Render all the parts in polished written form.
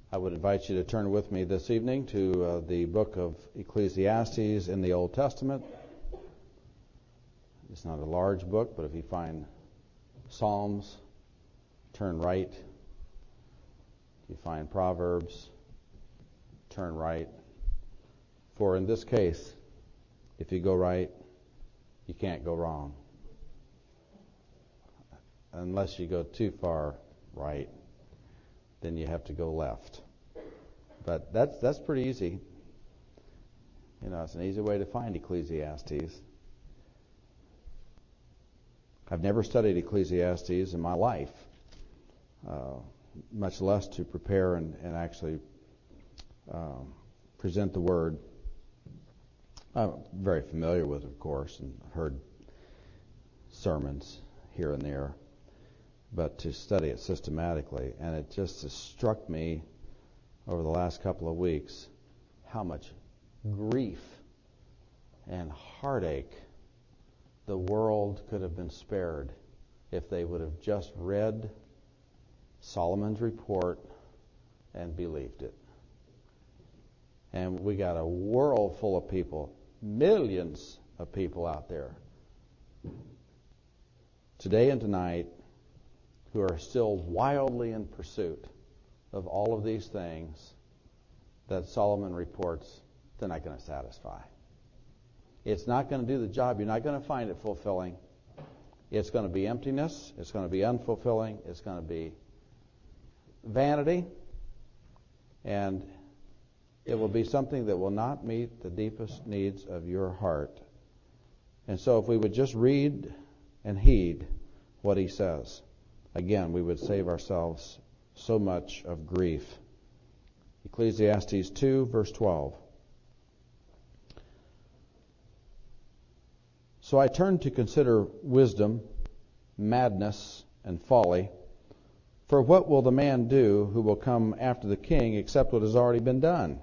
I would invite you to turn with me this evening to the book of Ecclesiastes in the Old Testament. It's not a large book, but if you find Psalms, turn right. If you find Proverbs, turn right. For in this case, if you go right, you can't go wrong. Unless you go too far right, then you have to go left. But that's pretty easy. You know, it's an easy way to find Ecclesiastes. I've never studied Ecclesiastes in my life, much less to prepare and actually present the Word. I'm very familiar with it, of course, and heard sermons here and there, but to study it systematically, and it just has struck me over the last couple of weeks how much grief and heartache the world could have been spared if they would have just read Solomon's report and believed it. And we got a world full of people, millions of people out there today and tonight who are still wildly in pursuit of all of these things that Solomon reports they're not going to satisfy. It's not going to do the job. You're not going to find it fulfilling. It's going to be emptiness. It's going to be unfulfilling. It's going to be vanity. And it will be something that will not meet the deepest needs of your heart. And so if we would just read and heed what he says, again, we would save ourselves so much of grief. Ecclesiastes 2, verse 12. So I turned to consider wisdom, madness, and folly. For what will the man do who will come after the king except what has already been done?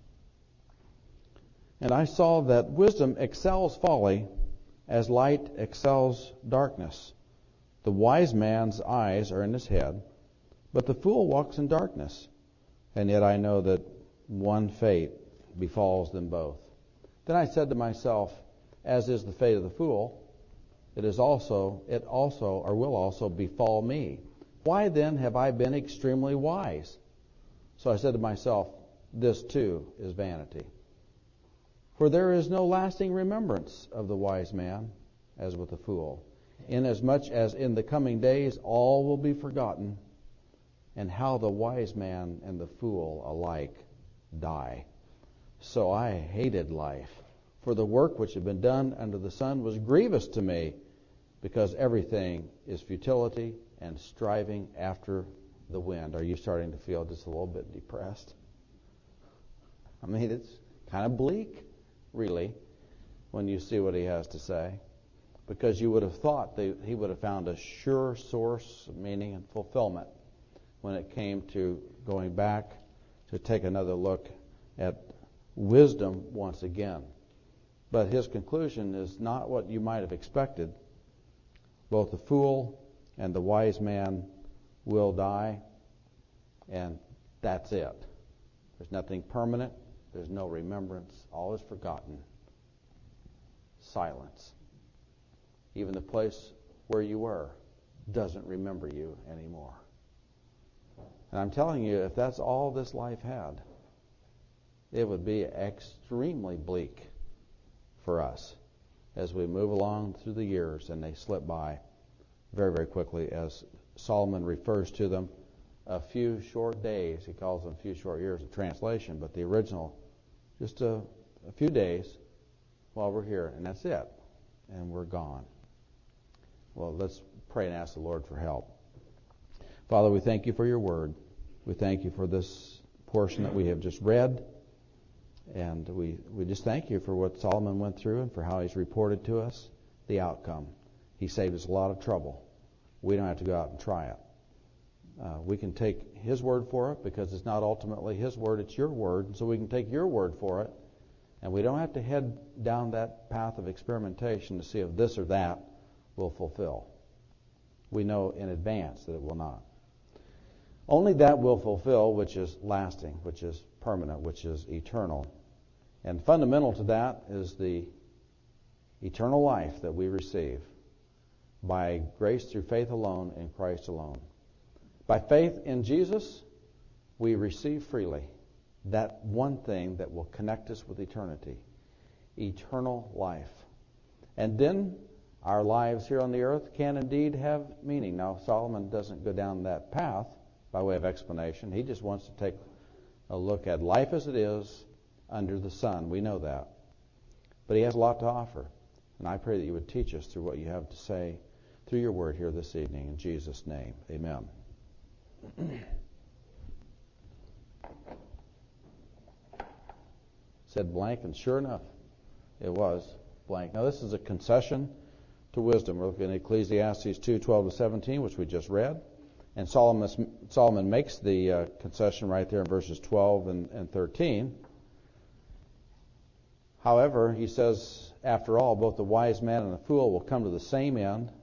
And I saw that wisdom excels folly as light excels darkness. The wise man's eyes are in his head, but the fool walks in darkness. And yet I know that one fate befalls them both. Then I said to myself, as is the fate of the fool, it also will also befall me. Why then have I been extremely wise? So I said to myself, this too is vanity. For there is no lasting remembrance of the wise man as with the fool, inasmuch as in the coming days all will be forgotten, and how the wise man and the fool alike die. So I hated life, for the work which had been done under the sun was grievous to me, because everything is futility and striving after the wind. Are you starting to feel just a little bit depressed? I mean, it's kind of bleak, really, when you see what he has to say, because you would have thought that he would have found a sure source of meaning and fulfillment when it came to going back to take another look at wisdom once again. But his conclusion is not what you might have expected. Both the fool and the wise man will die, and that's it. There's nothing permanent. There's no remembrance. All is forgotten. Silence. Even the place where you were doesn't remember you anymore. And I'm telling you, if that's all this life had, it would be extremely bleak for us as we move along through the years, and they slip by very, very quickly, as Solomon refers to them, a few short days. He calls them a few short years of translation, but the original, just a few days while we're here, and that's it, and we're gone. Well, let's pray and ask the Lord for help. Father, we thank you for your word. We thank you for this portion that we have just read. And we just thank you for what Solomon went through and for how he's reported to us the outcome. He saved us a lot of trouble. We don't have to go out and try it. We can take his word for it because it's not ultimately his word, it's your word. And so we can take your word for it. And we don't have to head down that path of experimentation to see if this or that will fulfill. We know in advance that it will not. Only that will fulfill which is lasting, which is permanent, which is eternal. And fundamental to that is the eternal life that we receive by grace through faith alone in Christ alone. By faith in Jesus, we receive freely that one thing that will connect us with eternity, eternal life. And then our lives here on the earth can indeed have meaning. Now, Solomon doesn't go down that path by way of explanation. He just wants to take a look at life as it is under the sun. We know that. But he has a lot to offer. And I pray that you would teach us through what you have to say through your word here this evening. In Jesus' name, amen. Said blank, and sure enough, it was blank. Now, this is a concession to wisdom. We're looking at Ecclesiastes 2:12-17, which we just read. And Solomon makes the concession right there in verses 12 and 13. However, he says, after all, both the wise man and the fool will come to the same end,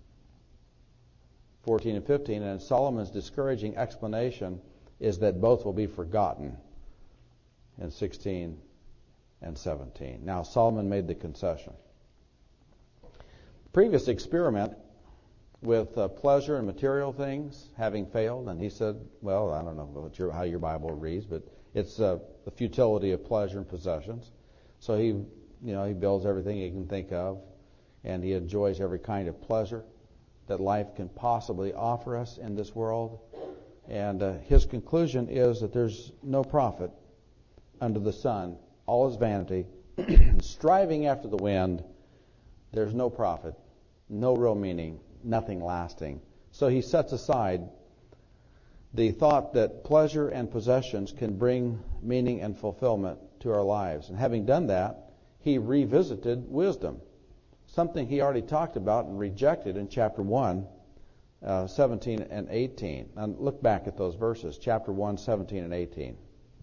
14 and 15. And Solomon's discouraging explanation is that both will be forgotten in 16 and 17. Now, Solomon made the concession. Previous experiment with pleasure and material things having failed, and he said, well, I don't know how your Bible reads, but it's the futility of pleasure and possessions. So he builds everything he can think of, and he enjoys every kind of pleasure that life can possibly offer us in this world. And his conclusion is that there's no profit under the sun. All is vanity. Striving after the wind, there's no profit, no real meaning, nothing lasting. So he sets aside the thought that pleasure and possessions can bring meaning and fulfillment to our lives. And having done that, he revisited wisdom, something he already talked about and rejected in chapter 1, 17 and 18. And look back at those verses, chapter 1, 17 and 18.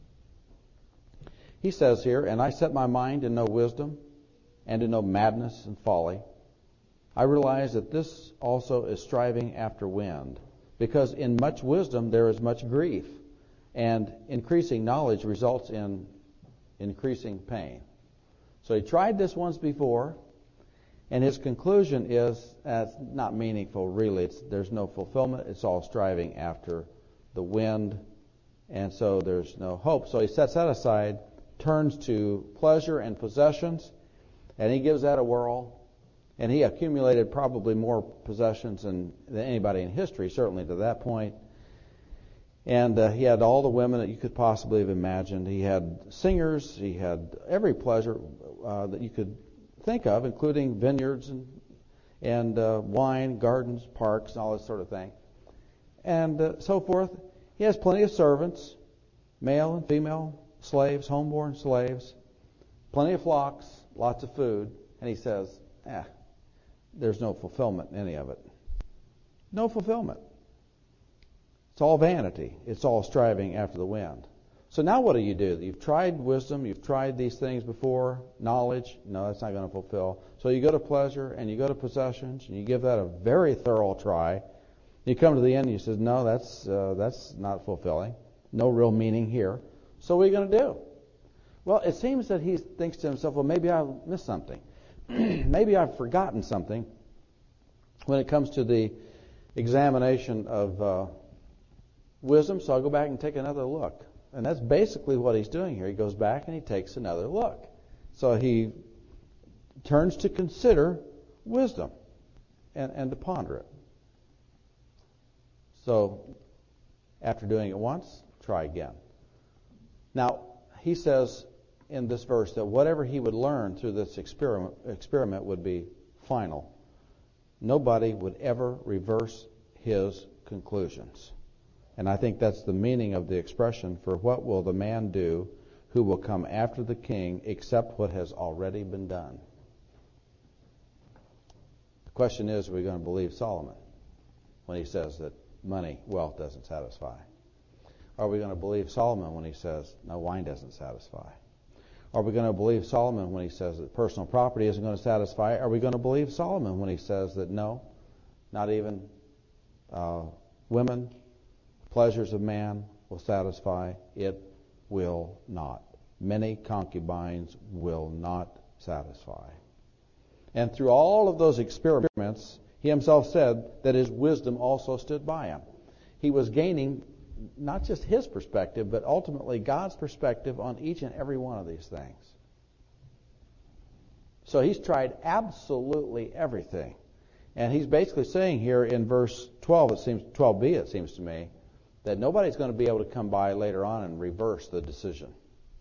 He says here, and I set my mind to know wisdom and to know madness and folly. I realize that this also is striving after wind, because in much wisdom there is much grief, and increasing knowledge results in increasing pain. So he tried this once before, and his conclusion is it's not meaningful really. There's no fulfillment. It's all striving after the wind, and so there's no hope. So he sets that aside, turns to pleasure and possessions, and he gives that a whirl. And he accumulated probably more possessions than anybody in history, certainly to that point. And he had all the women that you could possibly have imagined. He had singers. He had every pleasure that you could think of, including vineyards and wine, gardens, parks, and all this sort of thing. And so forth. He has plenty of servants, male and female, slaves, homeborn slaves, plenty of flocks, lots of food. And he says, there's no fulfillment in any of it. No fulfillment. It's all vanity. It's all striving after the wind. So now what do? You've tried wisdom. You've tried these things before. Knowledge. No, that's not going to fulfill. So you go to pleasure and you go to possessions and you give that a very thorough try. You come to the end and you say, no, that's not fulfilling. No real meaning here. So what are you going to do? Well, it seems that he thinks to himself, well, maybe I missed something. Maybe I've forgotten something when it comes to the examination of wisdom, so I'll go back and take another look. And that's basically what he's doing here. He goes back and he takes another look. So he turns to consider wisdom and to ponder it. So after doing it once, try again. Now, he says in this verse that whatever he would learn through this experiment would be final. Nobody would ever reverse his conclusions. And I think that's the meaning of the expression, for what will the man do who will come after the king except what has already been done? The question is, are we going to believe Solomon when he says that money, wealth doesn't satisfy? Are we going to believe Solomon when he says, no, wine doesn't satisfy? Are we going to believe Solomon when he says that personal property isn't going to satisfy? Are we going to believe Solomon when he says that no, not even women, Pleasures of man will satisfy. It will not. Many concubines will not satisfy. And through all of those experiments, he himself said that his wisdom also stood by him. He was gaining not just his perspective, but ultimately God's perspective on each and every one of these things. So he's tried absolutely everything. And he's basically saying here in verse 12b, it seems to me, that nobody's going to be able to come by later on and reverse the decision.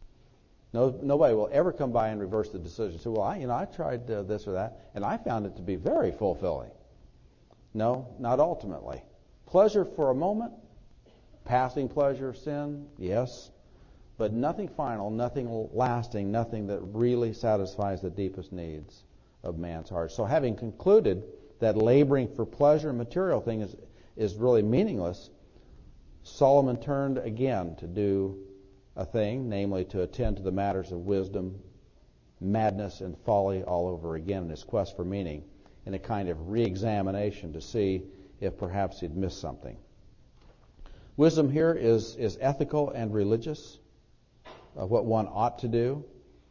Nobody will ever come by and reverse the decision. Say, well, I tried this or that, and I found it to be very fulfilling. No, not ultimately. Pleasure for a moment, passing pleasure, sin, yes, but nothing final, nothing lasting, nothing that really satisfies the deepest needs of man's heart. So having concluded that laboring for pleasure and material things is really meaningless, Solomon turned again to do a thing, namely to attend to the matters of wisdom, madness, and folly all over again in his quest for meaning, in a kind of re-examination to see if perhaps he'd missed something. Wisdom here is ethical and religious, what one ought to do.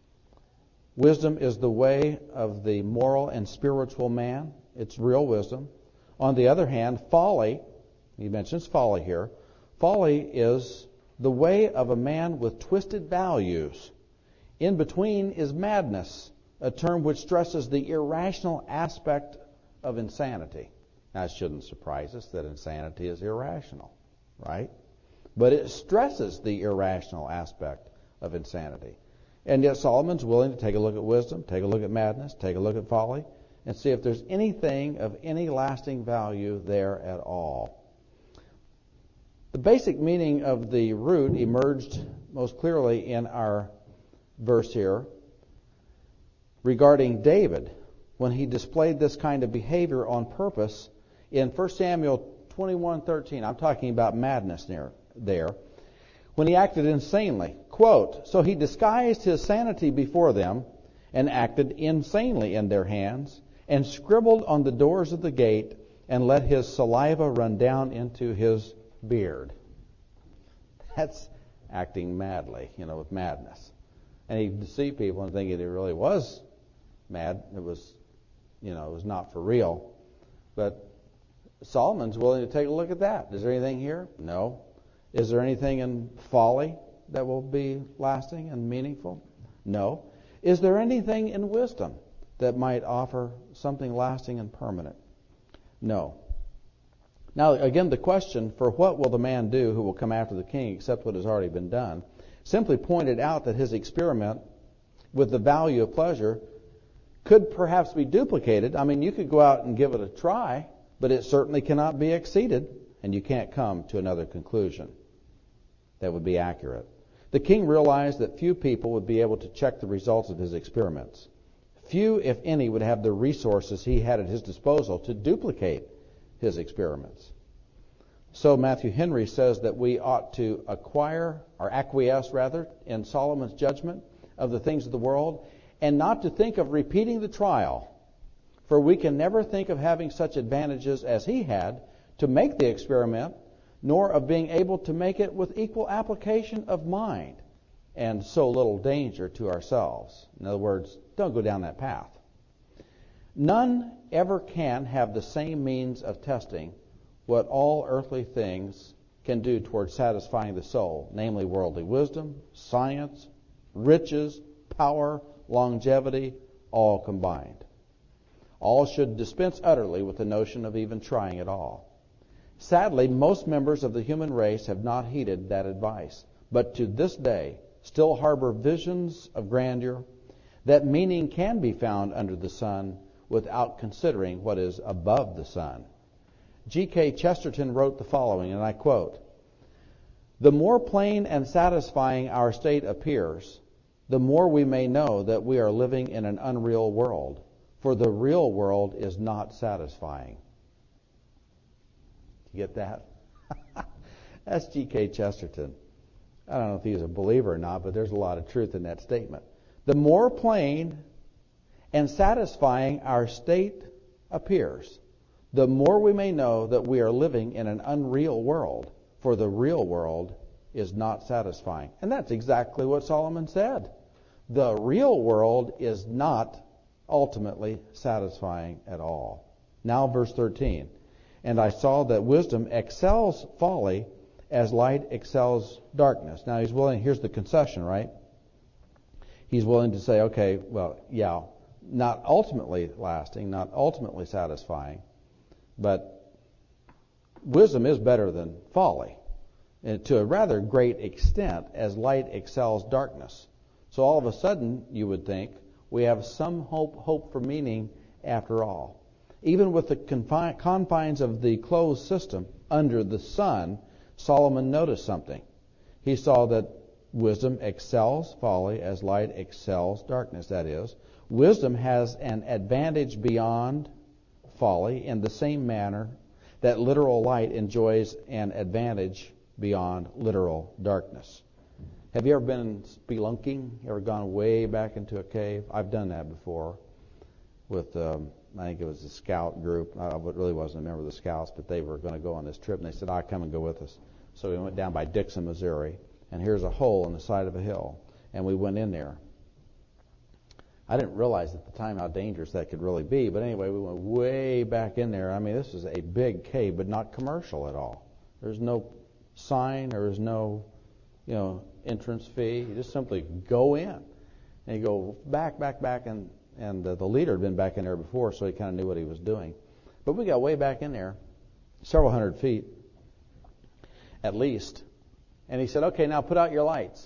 Wisdom is the way of the moral and spiritual man. It's real wisdom. On the other hand, folly, he mentions folly here, folly is the way of a man with twisted values. In between is madness, a term which stresses the irrational aspect of insanity. Now, it shouldn't surprise us that insanity is irrational, right? But it stresses the irrational aspect of insanity. And yet Solomon's willing to take a look at wisdom, take a look at madness, take a look at folly, and see if there's anything of any lasting value there at all. The basic meaning of the root emerged most clearly in our verse here regarding David when he displayed this kind of behavior on purpose in 1 Samuel 21:13. I'm talking about madness there. When he acted insanely. Quote, so he disguised his sanity before them and acted insanely in their hands and scribbled on the doors of the gate and let his saliva run down into his beard. That's acting madly, with madness. And he deceived people and thinking it really was mad. It was, it was not for real. But Solomon's willing to take a look at that. Is there anything here? No. Is there anything in folly that will be lasting and meaningful? No. Is there anything in wisdom that might offer something lasting and permanent? No. Now, again, the question, for what will the man do who will come after the king except what has already been done, simply pointed out that his experiment with the value of pleasure could perhaps be duplicated. I mean, you could go out and give it a try, but it certainly cannot be exceeded, and you can't come to another conclusion that would be accurate. The king realized that few people would be able to check the results of his experiments. Few, if any, would have the resources he had at his disposal to duplicate his experiments. So Matthew Henry says that we ought to acquiesce in Solomon's judgment of the things of the world, and not to think of repeating the trial. For we can never think of having such advantages as he had to make the experiment, nor of being able to make it with equal application of mind and so little danger to ourselves. In other words, don't go down that path. None ever can have the same means of testing what all earthly things can do towards satisfying the soul, namely worldly wisdom, science, riches, power, longevity, all combined. All should dispense utterly with the notion of even trying at all. Sadly, most members of the human race have not heeded that advice, but to this day still harbor visions of grandeur, that meaning can be found under the sun without considering what is above the sun. G.K. Chesterton wrote the following, and I quote, the more plain and satisfying our state appears, the more we may know that we are living in an unreal world, for the real world is not satisfying. You get that? That's G.K. Chesterton. I don't know if he's a believer or not, but there's a lot of truth in that statement. The more plain and satisfying our state appears, the more we may know that we are living in an unreal world, for the real world is not satisfying. And that's exactly what Solomon said. The real world is not ultimately satisfying at all. Now verse 13. And I saw that wisdom excels folly as light excels darkness. Now he's willing, here's the concession, right? He's willing to say, okay, well, yeah, not ultimately lasting, not ultimately satisfying, but wisdom is better than folly, and to a rather great extent as light excels darkness. So all of a sudden, you would think, we have some hope for meaning after all. Even with the confines of the closed system under the sun, Solomon noticed something. He saw that wisdom excels folly as light excels darkness. That is, wisdom has an advantage beyond folly in the same manner that literal light enjoys an advantage beyond literal darkness. Have you ever been spelunking? Ever gone way back into a cave? I've done that before with, I think it was a scout group. I really wasn't a member of the scouts, but they were going to go on this trip, and they said, come and go with us. So we went down by Dixon, Missouri, and here's a hole in the side of a hill, and we went in there. I didn't realize at the time how dangerous that could really be, but anyway, we went way back in there. I mean, this is a big cave, but not commercial at all. There's no sign, there is no, entrance fee. You just simply go in, and you go back, and the leader had been back in there before, so he kind of knew what he was doing. But we got way back in there, several hundred feet at least, and he said, okay, now put out your lights.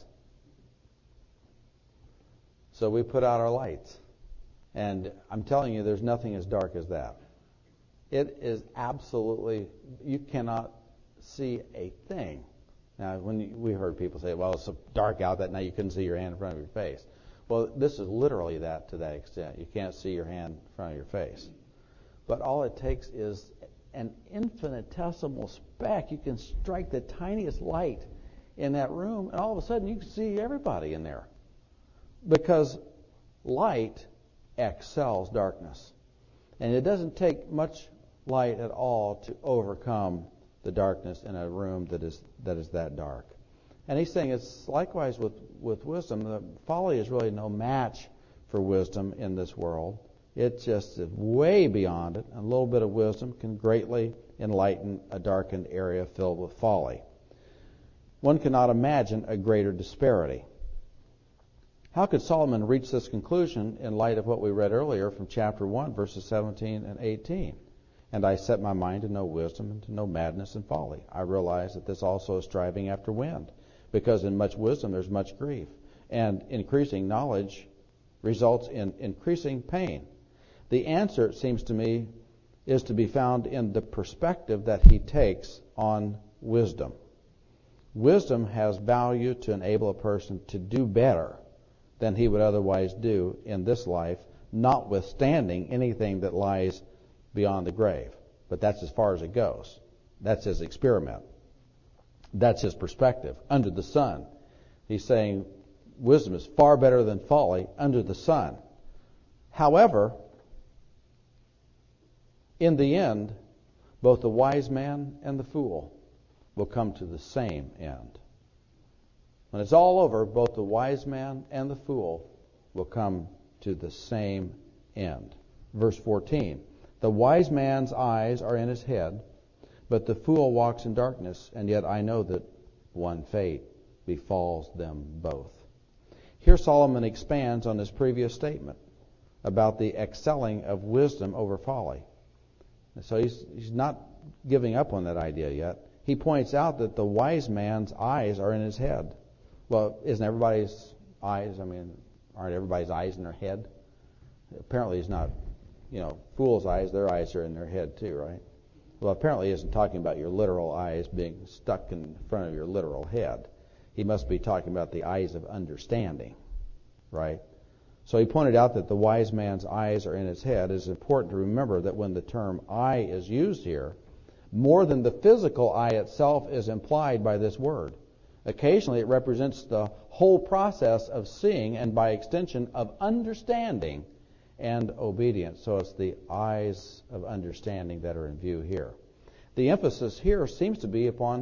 So we put out our lights, and I'm telling you, there's nothing as dark as that. It is absolutely, you cannot see a thing. Now, we heard people say, well, it's so dark out that now you couldn't see your hand in front of your face. Well, this is literally that to that extent. You can't see your hand in front of your face. But all it takes is an infinitesimal speck. You can strike the tiniest light in that room, and all of a sudden you can see everybody in there. Because light excels darkness. And it doesn't take much light at all to overcome the darkness in a room that is that dark. And he's saying it's likewise with wisdom. The folly is really no match for wisdom in this world. It's just way beyond it. A little bit of wisdom can greatly enlighten a darkened area filled with folly. One cannot imagine a greater disparity. How could Solomon reach this conclusion in light of what we read earlier from chapter 1, verses 17 and 18? And I set my mind to know wisdom and to know madness and folly. I realize that this also is striving after wind, because in much wisdom there's much grief, and increasing knowledge results in increasing pain. The answer, it seems to me, is to be found in the perspective that he takes on wisdom. Wisdom has value to enable a person to do better than he would otherwise do in this life, notwithstanding anything that lies beyond the grave. But that's as far as it goes. That's his experiment. That's his perspective. Under the sun, he's saying wisdom is far better than folly under the sun. However, in the end, both the wise man and the fool will come to the same end. When it's all over, both the wise man and the fool will come to the same end. Verse 14. The wise man's eyes are in his head, but the fool walks in darkness, and yet I know that one fate befalls them both. Here Solomon expands on his previous statement about the excelling of wisdom over folly. So he's not giving up on that idea yet. He points out that the wise man's eyes are in his head. Well, isn't everybody's eyes, aren't everybody's eyes in their head? Apparently he's not, fool's eyes, their eyes are in their head too, right? Well, apparently he isn't talking about your literal eyes being stuck in front of your literal head. He must be talking about the eyes of understanding, right? So he pointed out that the wise man's eyes are in his head. It is important to remember that when the term eye is used here, more than the physical eye itself is implied by this word. Occasionally it represents the whole process of seeing and by extension of understanding and obedience. So it's the eyes of understanding that are in view here. The emphasis here seems to be upon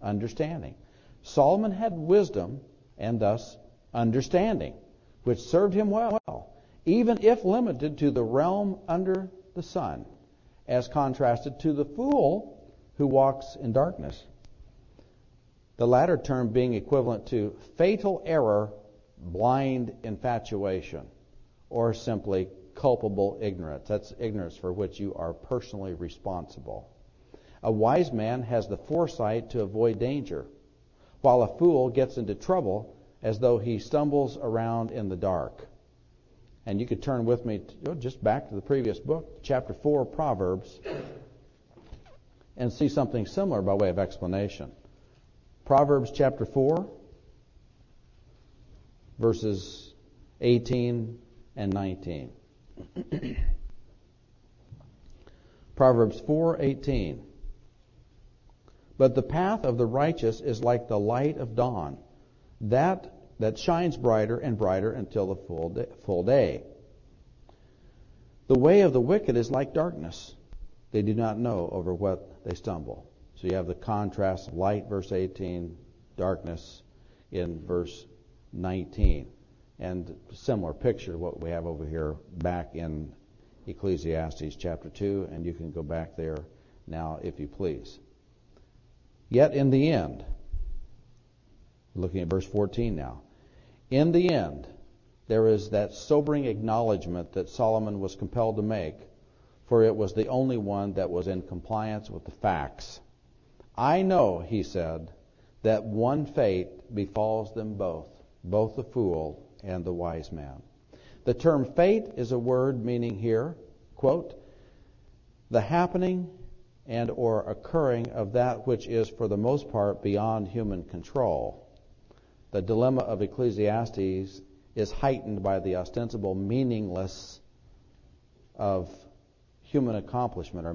understanding. Solomon had wisdom and thus understanding, which served him well, even if limited to the realm under the sun, as contrasted to the fool who walks in darkness. The latter term being equivalent to fatal error, blind infatuation, or simply culpable ignorance. That's ignorance for which you are personally responsible. A wise man has the foresight to avoid danger, while a fool gets into trouble as though he stumbles around in the dark. And you could turn with me just back to the previous book, chapter 4 of Proverbs, and see something similar by way of explanation. Proverbs chapter 4, verses 18 and 19. Proverbs 4:18. But the path of the righteous is like the light of dawn, that shines brighter and brighter until the full day. The way of the wicked is like darkness. They do not know over what they stumble. So you have the contrast of light, verse 18, darkness in verse 19. And a similar picture to what we have over here back in Ecclesiastes chapter 2, and you can go back there now if you please. Yet in the end, looking at verse 14 now, in the end, there is that sobering acknowledgement that Solomon was compelled to make, for it was the only one that was in compliance with the facts. I know, he said, that one fate befalls them both the fool and the wise man. The term fate is a word meaning here, quote, the happening and or occurring of that which is for the most part beyond human control. The dilemma of Ecclesiastes is heightened by the ostensible meaninglessness of human accomplishment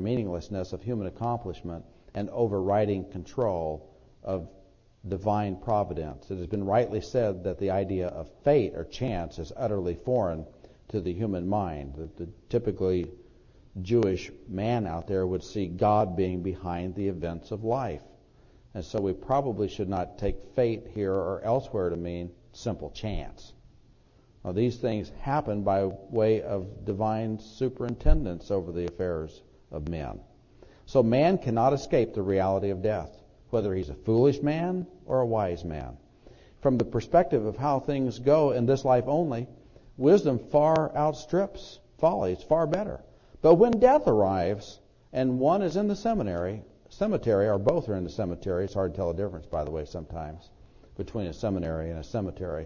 and overriding control of divine providence. It has been rightly said that the idea of fate or chance is utterly foreign to the human mind. The typically Jewish man out there would see God being behind the events of life. And so we probably should not take fate here or elsewhere to mean simple chance. Now, these things happen by way of divine superintendence over the affairs of men. So man cannot escape the reality of death, whether he's a foolish man or a wise man. From the perspective of how things go in this life only, wisdom far outstrips folly. It's far better. But when death arrives and one is in the cemetery, or both are in the cemetery, it's hard to tell the difference, by the way, sometimes, between a seminary and a cemetery.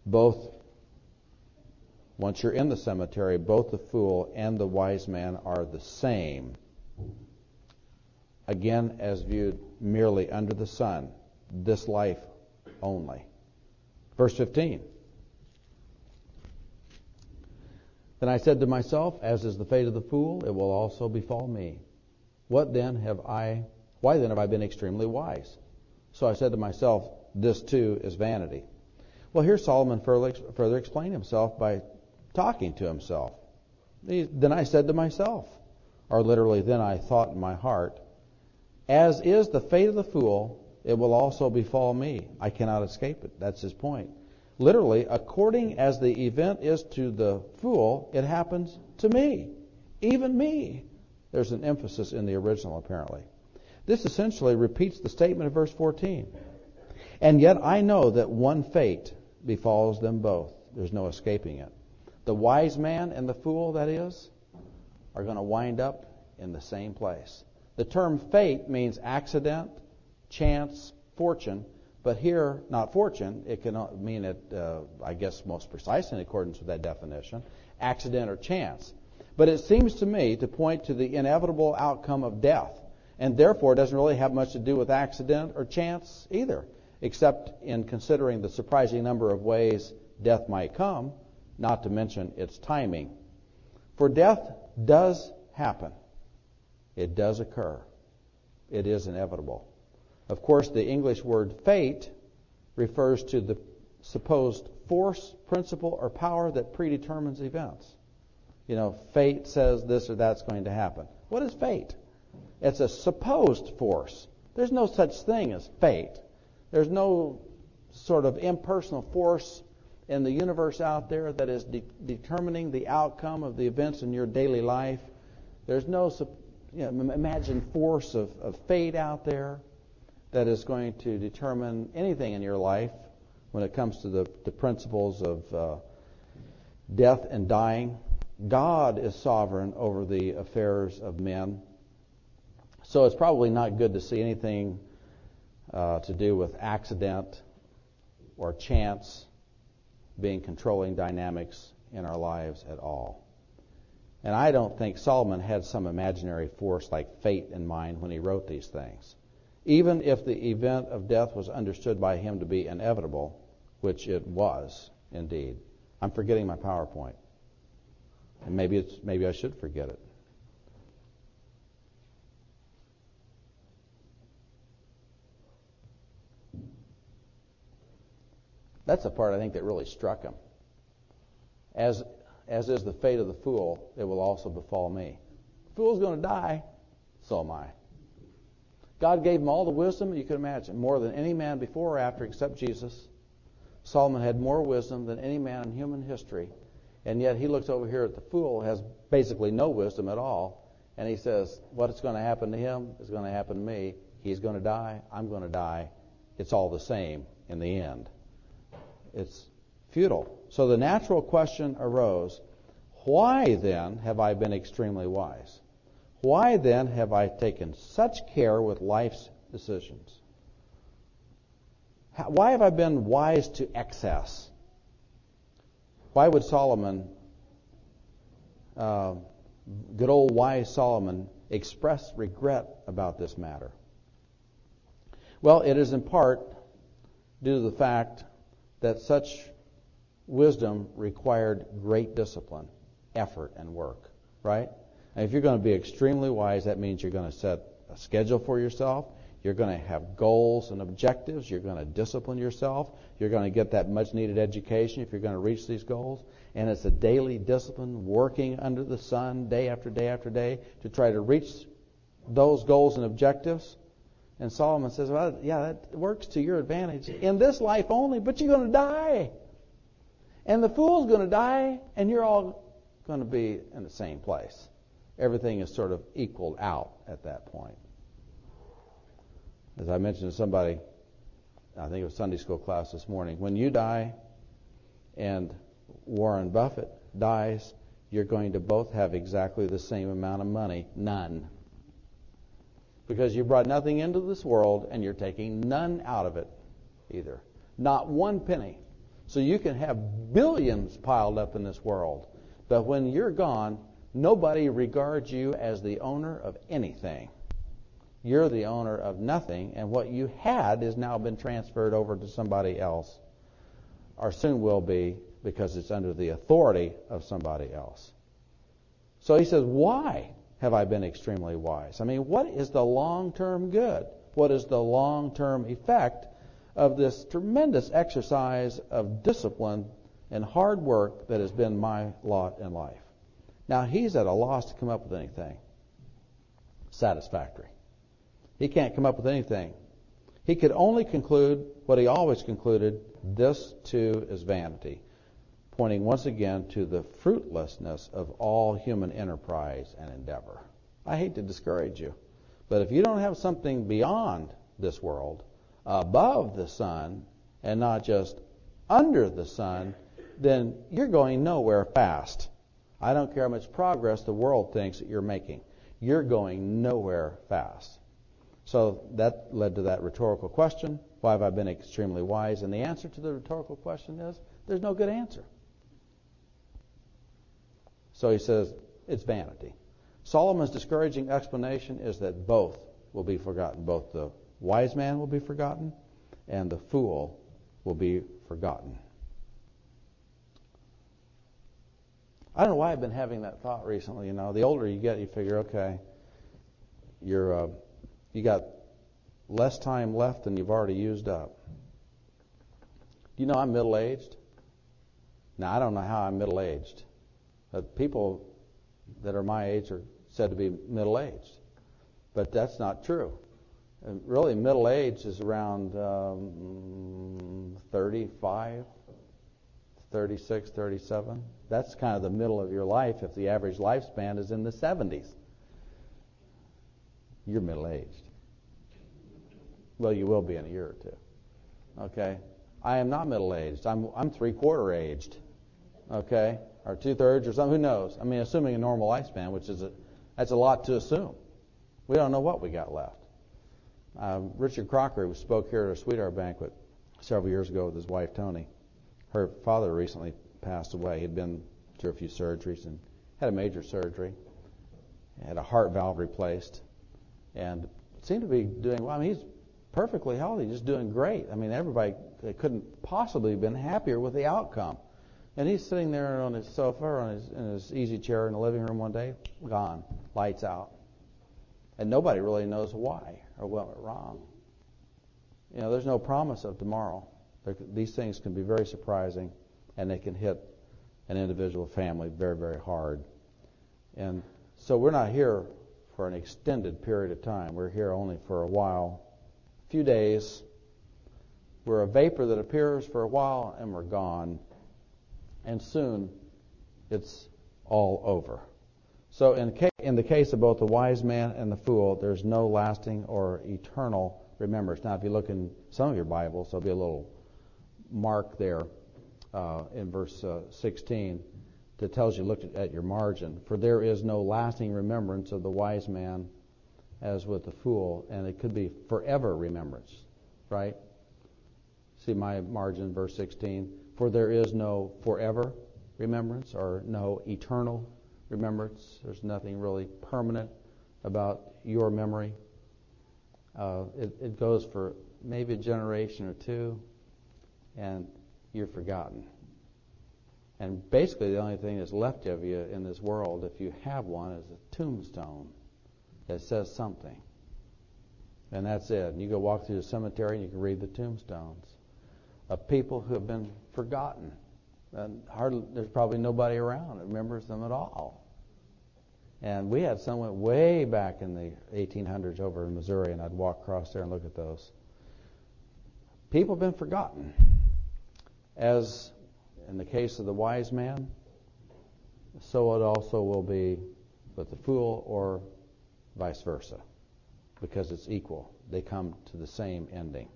Once you're in the cemetery, both the fool and the wise man are the same. Again, as viewed merely under the sun, this life only. Verse 15. Then I said to myself, as is the fate of the fool, it will also befall me. Why then have I been extremely wise? So I said to myself, this too is vanity. Well, here Solomon further explained himself by talking to himself. Then I said to myself, or literally, then I thought in my heart, as is the fate of the fool, it will also befall me. I cannot escape it. That's his point. Literally, according as the event is to the fool, it happens to me. Even me. There's an emphasis in the original, apparently. This essentially repeats the statement of verse 14. And yet I know that one fate befalls them both. There's no escaping it. The wise man and the fool, that is, are going to wind up in the same place. The term fate means accident, chance, fortune. But here, not fortune. It can mean it, I guess, most precisely in accordance with that definition, accident or chance. But it seems to me to point to the inevitable outcome of death. And therefore, it doesn't really have much to do with accident or chance either, except in considering the surprising number of ways death might come, not to mention its timing. For death does happen. It does occur. It is inevitable. Of course, the English word fate refers to the supposed force, principle, or power that predetermines events. Fate says this or that's going to happen. What is fate? It's a supposed force. There's no such thing as fate. There's no sort of impersonal force in the universe out there that is determining the outcome of the events in your daily life. There's no imagined force of fate out there that is going to determine anything in your life when it comes to the principles of death and dying. God is sovereign over the affairs of men. So it's probably not good to see anything to do with accident or chance being controlling dynamics in our lives at all. And I don't think Solomon had some imaginary force like fate in mind when he wrote these things. Even if the event of death was understood by him to be inevitable, which it was indeed. I'm forgetting my PowerPoint. And maybe I should forget it. That's the part I think that really struck him. As is the fate of the fool, it will also befall me. The fool's going to die, so am I. God gave him all the wisdom you could imagine, more than any man before or after except Jesus. Solomon had more wisdom than any man in human history, and yet he looks over here at the fool, who has basically no wisdom at all, and he says, what's going to happen to him is going to happen to me. He's going to die. I'm going to die. It's all the same in the end. It's futile. So the natural question arose, why then have I been extremely wise? Why then have I taken such care with life's decisions? Why have I been wise to excess? Why would Solomon, good old wise Solomon, express regret about this matter? Well, it is in part due to the fact that such wisdom required great discipline, effort, and work, right? And if you're going to be extremely wise, that means you're going to set a schedule for yourself. You're going to have goals and objectives. You're going to discipline yourself. You're going to get that much-needed education if you're going to reach these goals. And it's a daily discipline, working under the sun day after day after day to try to reach those goals and objectives. And Solomon says, well, yeah, that works to your advantage in this life only, but you're going to die. And the fool's going to die, and you're all going to be in the same place. Everything is sort of equaled out at that point. As I mentioned to somebody, I think it was Sunday school class this morning, when you die and Warren Buffett dies, you're going to both have exactly the same amount of money, none. Because you brought nothing into this world and you're taking none out of it either. Not one penny. So you can have billions piled up in this world, but when you're gone, nobody regards you as the owner of anything. You're the owner of nothing, and what you had has now been transferred over to somebody else, or soon will be, because it's under the authority of somebody else. So he says, why have I been extremely wise? I mean, what is the long-term good? What is the long-term effect of this tremendous exercise of discipline and hard work that has been my lot in life? Now, he's at a loss to come up with anything satisfactory. He can't come up with anything. He could only conclude what he always concluded, this too is vanity, pointing once again to the fruitlessness of all human enterprise and endeavor. I hate to discourage you, but if you don't have something beyond this world, above the sun, and not just under the sun, then you're going nowhere fast. I don't care how much progress the world thinks that you're making. You're going nowhere fast. So that led to that rhetorical question, why have I been extremely wise? And the answer to the rhetorical question is, there's no good answer. So he says, it's vanity. Solomon's discouraging explanation is that both will be forgotten. Both the wise man will be forgotten, and the fool will be forgotten. I don't know why I've been having that thought recently. You know, the older you get, you figure, okay, you got less time left than you've already used up. Do you know I'm middle-aged? Now, I don't know how I'm middle-aged. But people that are my age are said to be middle-aged. But that's not true. Really, middle age is around 35, 36, 37. That's kind of the middle of your life. If the average lifespan is in the 70s, you're middle-aged. Well, you will be in a year or two. Okay? I am not middle-aged. I'm three-quarter aged. Okay? Or two-thirds or something. Who knows? I mean, assuming a normal lifespan, which is that's a lot to assume. We don't know what we got left. Richard Crocker, who spoke here at a Sweetheart banquet several years ago with his wife, Tony, her father recently passed away. He'd been through a few surgeries and had a major surgery. Had a heart valve replaced. And seemed to be doing well. I mean, he's perfectly healthy, just doing great. I mean, everybody couldn't possibly have been happier with the outcome. And he's sitting there on his sofa or in his easy chair in the living room one day, gone, lights out. And nobody really knows why or what went wrong. You know, there's no promise of tomorrow. These things can be very surprising, and they can hit an individual family very, very hard. And so we're not here for an extended period of time. We're here only for a while, a few days. We're a vapor that appears for a while, and we're gone. And soon, it's all over. So in the case of both the wise man and the fool, there's no lasting or eternal remembrance. Now, if you look in some of your Bibles, there'll be a little mark there in verse 16 that tells you, look at your margin. For there is no lasting remembrance of the wise man as with the fool, and it could be forever remembrance, right? See my margin, verse 16. For there is no forever remembrance or no eternal remembrance. There's nothing really permanent about your memory. It goes for maybe a generation or two, and you're forgotten. And basically the only thing that's left of you in this world, if you have one, is a tombstone that says something. And that's it. And you go walk through the cemetery and you can read the tombstones of people who have been forgotten. And there's probably nobody around that remembers them at all. And we had someone way back in the 1800s over in Missouri, and I'd walk across there and look at those. People have been forgotten. As in the case of the wise man, so it also will be with the fool, or vice versa, because it's equal. They come to the same ending.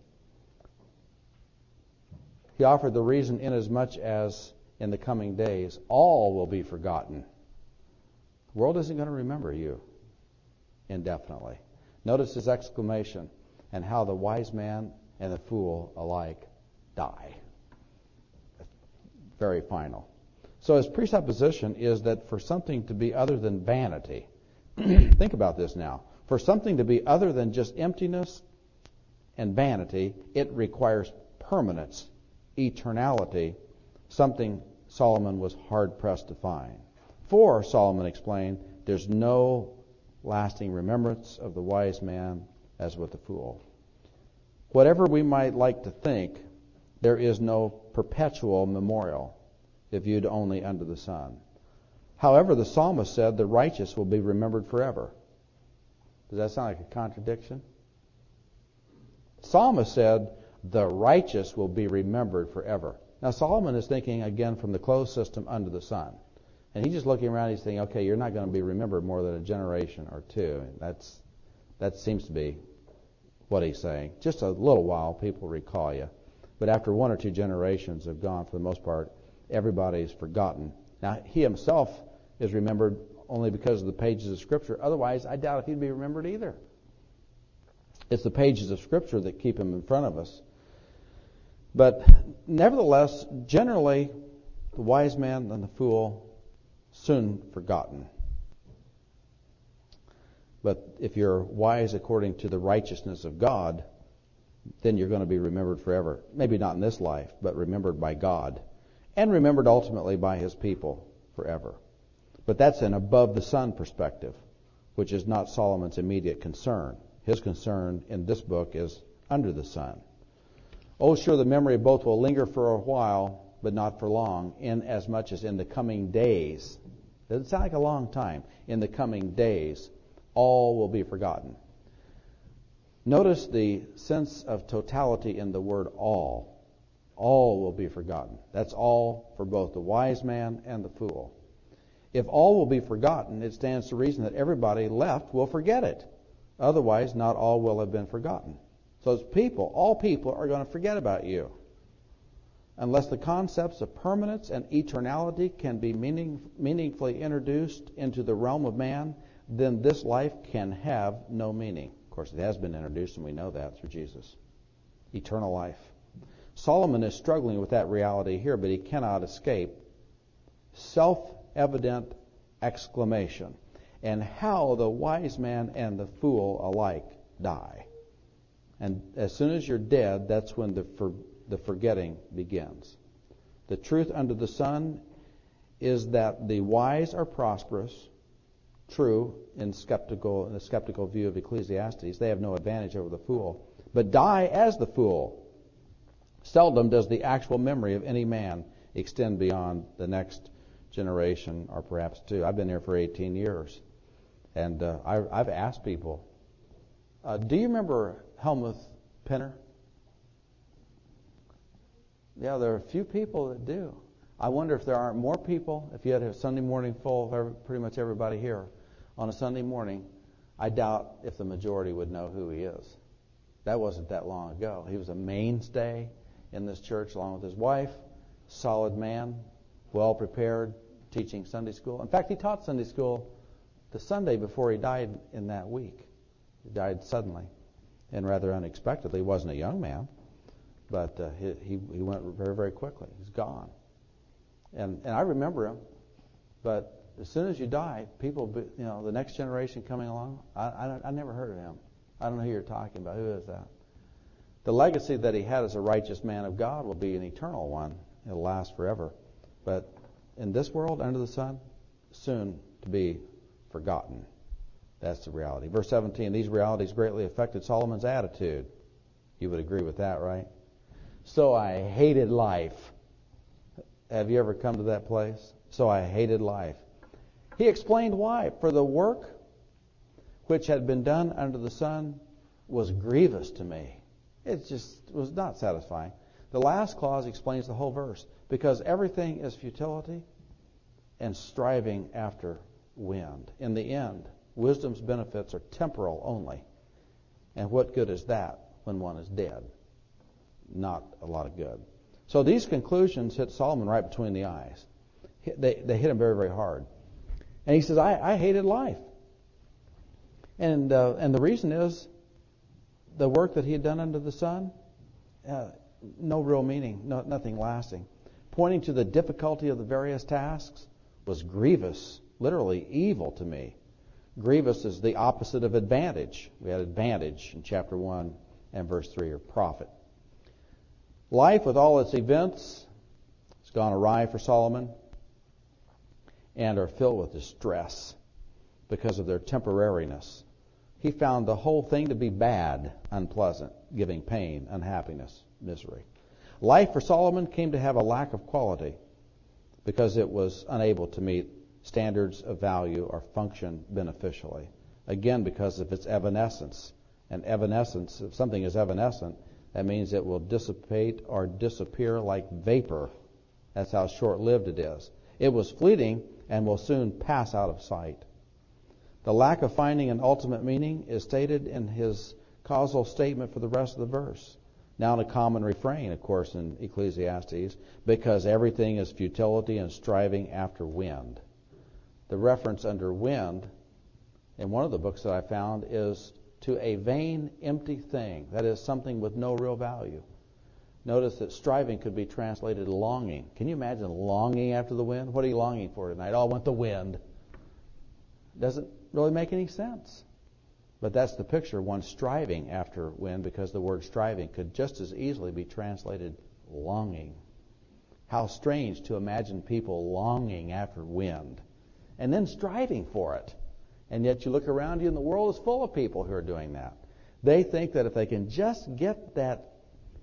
He offered the reason, inasmuch as in the coming days all will be forgotten. The world isn't going to remember you indefinitely. Notice his exclamation, and how the wise man and the fool alike die. Very final. So his presupposition is that for something to be other than vanity, think about this now. For something to be other than just emptiness and vanity, it requires permanence, eternality, something Solomon was hard-pressed to find. For, Solomon explained, there's no lasting remembrance of the wise man as with the fool. Whatever we might like to think, there is no perpetual memorial if viewed only under the sun. However, the psalmist said the righteous will be remembered forever. Does that sound like a contradiction? The psalmist said the righteous will be remembered forever. Now, Solomon is thinking again from the closed system under the sun. And he's just looking around, he's thinking, okay, you're not going to be remembered more than a generation or two. That seems to be what he's saying. Just a little while, people recall you. But after one or two generations have gone, for the most part, everybody's forgotten. Now, he himself is remembered only because of the pages of Scripture. Otherwise, I doubt if he'd be remembered either. It's the pages of Scripture that keep him in front of us. But nevertheless, generally, the wise man and the fool soon forgotten. But if you're wise according to the righteousness of God, then you're going to be remembered forever. Maybe not in this life, but remembered by God. And remembered ultimately by His people forever. But that's an above-the-sun perspective, which is not Solomon's immediate concern. His concern in this book is under the sun. Oh, sure, the memory of both will linger for a while, but not for long, in as much as in the coming days. Doesn't sound like a long time. In the coming days, all will be forgotten. Notice the sense of totality in the word all. All will be forgotten. That's all for both the wise man and the fool. If all will be forgotten, it stands to reason that everybody left will forget it. Otherwise, not all will have been forgotten. So it's people, all people are going to forget about you. Unless the concepts of permanence and eternality can be meaningfully introduced into the realm of man, then this life can have no meaning. Of course, it has been introduced, and we know that through Jesus. Eternal life. Solomon is struggling with that reality here, but he cannot escape self-evident exclamation. And how the wise man and the fool alike die. And as soon as you're dead, that's when the forgetting begins. The truth under the sun is that the wise are prosperous, true in the skeptical view of Ecclesiastes. They have no advantage over the fool, but die as the fool. Seldom does the actual memory of any man extend beyond the next generation or perhaps two. I've been here for 18 years, and I've asked people, do you remember Helmuth Pinner? Yeah, there are a few people that do. I wonder if there aren't more people. If you had a Sunday morning full of pretty much everybody here on a Sunday morning, I doubt if the majority would know who he is. That wasn't that long ago. He was a mainstay in this church along with his wife, solid man, well prepared, teaching Sunday school. In fact, he taught Sunday school the Sunday before he died in that week. He died suddenly and rather unexpectedly. He wasn't a young man, but he went very, very quickly. He's gone. And I remember him, but as soon as you die, people, the next generation coming along, I never heard of him. I don't know who you're talking about. Who is that? The legacy that he had as a righteous man of God will be an eternal one. It'll last forever. But in this world, under the sun, soon to be forgotten. That's the reality. Verse 17, these realities greatly affected Solomon's attitude. You would agree with that, right? So I hated life. Have you ever come to that place? So I hated life. He explained why. For the work which had been done under the sun was grievous to me. It just was not satisfying. The last clause explains the whole verse. Because everything is futility and striving after wind. In the end, wisdom's benefits are temporal only. And what good is that when one is dead? Not a lot of good. So these conclusions hit Solomon right between the eyes. They hit him very, very hard. And he says, I hated life. And the reason is the work that he had done under the sun, no real meaning, nothing lasting. Pointing to the difficulty of the various tasks was grievous, literally evil to me. Grievous is the opposite of advantage. We had advantage in chapter 1 and verse 3, or profit. Life with all its events has gone awry for Solomon and are filled with distress because of their temporariness. He found the whole thing to be bad, unpleasant, giving pain, unhappiness, misery. Life for Solomon came to have a lack of quality because it was unable to meet standards of value or function beneficially. Again, because of its evanescence. And evanescence, if something is evanescent, that means it will dissipate or disappear like vapor. That's how short-lived it is. It was fleeting and will soon pass out of sight. The lack of finding an ultimate meaning is stated in his causal statement for the rest of the verse. Now in a common refrain, of course, in Ecclesiastes, because everything is futility and striving after wind. The reference under wind in one of the books that I found is to a vain, empty thing. That is something with no real value. Notice that striving could be translated longing. Can you imagine longing after the wind? What are you longing for tonight? Oh, I want the wind. Doesn't really make any sense. But that's the picture, one striving after wind, because the word striving could just as easily be translated longing. How strange to imagine people longing after wind and then striving for it. And yet you look around you and the world is full of people who are doing that. They think that if they can just get that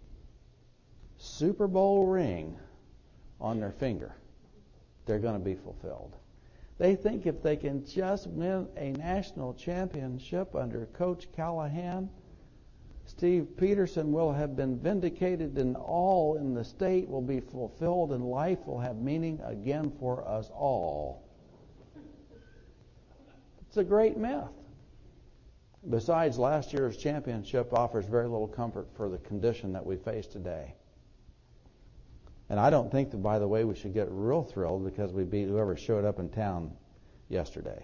Super Bowl ring on their finger, they're going to be fulfilled. They think if they can just win a national championship under Coach Callahan, Steve Peterson will have been vindicated, and all in the state will be fulfilled, and life will have meaning again for us all. It's a great myth. Besides, last year's championship offers very little comfort for the condition that we face today. And I don't think that, by the way, we should get real thrilled because we beat whoever showed up in town yesterday.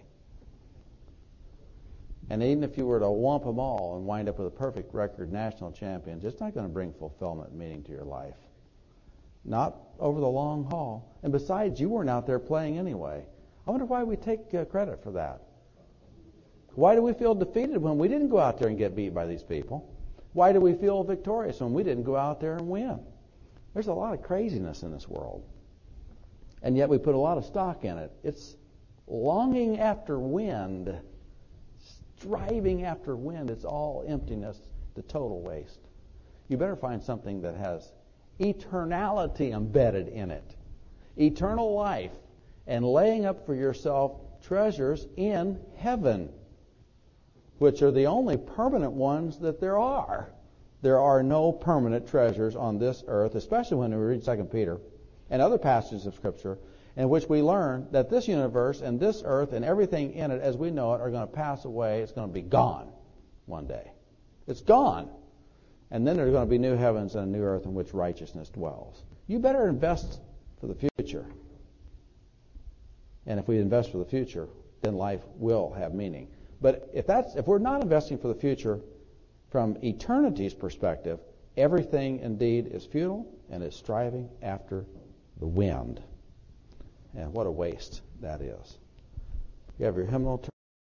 And even if you were to whump them all and wind up with a perfect record national champions, it's not going to bring fulfillment and meaning to your life. Not over the long haul. And besides, you weren't out there playing anyway. I wonder why we take credit for that. Why do we feel defeated when we didn't go out there and get beat by these people? Why do we feel victorious when we didn't go out there and win? There's a lot of craziness in this world. And yet we put a lot of stock in it. It's longing after wind, striving after wind. It's all emptiness, the total waste. You better find something that has eternality embedded in it. Eternal life, and laying up for yourself treasures in heaven, which are the only permanent ones that there are. There are no permanent treasures on this earth, especially when we read 2 Peter and other passages of Scripture in which we learn that this universe and this earth and everything in it as we know it are going to pass away. It's going to be gone one day. It's gone. And then there's going to be new heavens and a new earth in which righteousness dwells. You better invest for the future. And if we invest for the future, then life will have meaning. But if we're not investing for the future from eternity's perspective, everything indeed is futile and is striving after the wind. And what a waste that is. You have your hymnal